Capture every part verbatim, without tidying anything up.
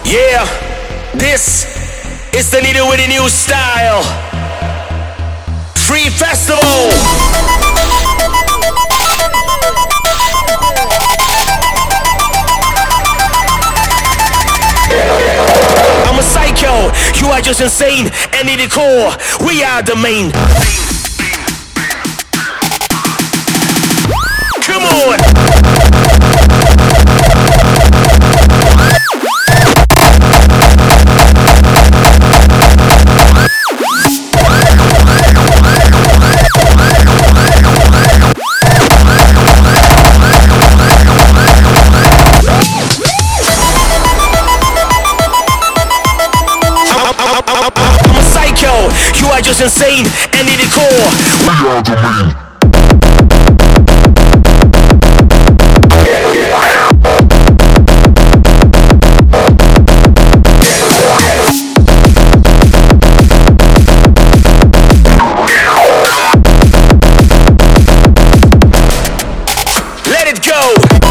Yeah, this is the needle with a new style. Free Festival. I'm a psycho, you are just insane. And in the core, we are the main. Come on. I'm a psycho, you are just insane. And in the core, we are the main. Let it go.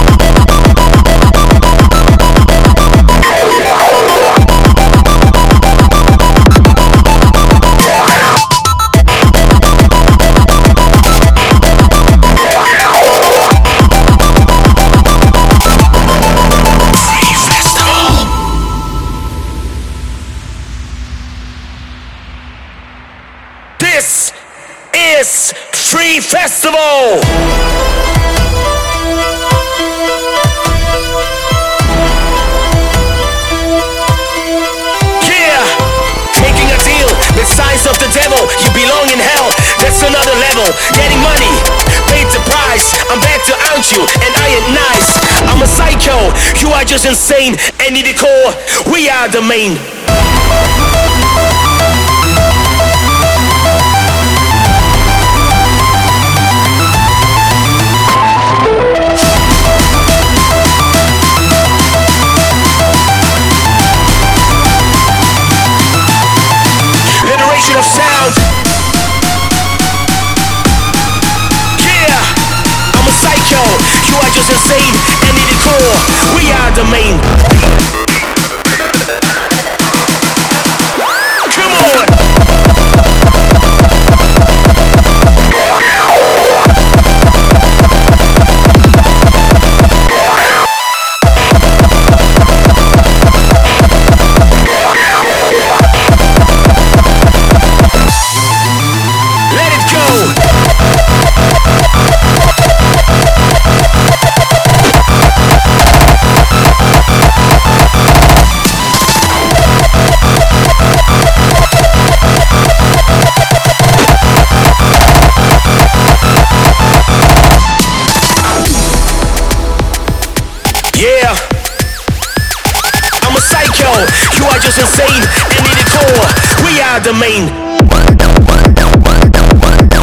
This is Free Festival. Yeah, taking a deal with signs of the devil. You belong in hell, that's another level. Getting money, paid the price. I'm back to out you, and I ain't nice. I'm a psycho, you are just insane. And in the core, we are the main. Of sound. Yeah, I'm a psycho, you are just insane. And in the core, we are the main. Come on. Yeah, I'm a psycho, you are just insane. And in the core, we are the main.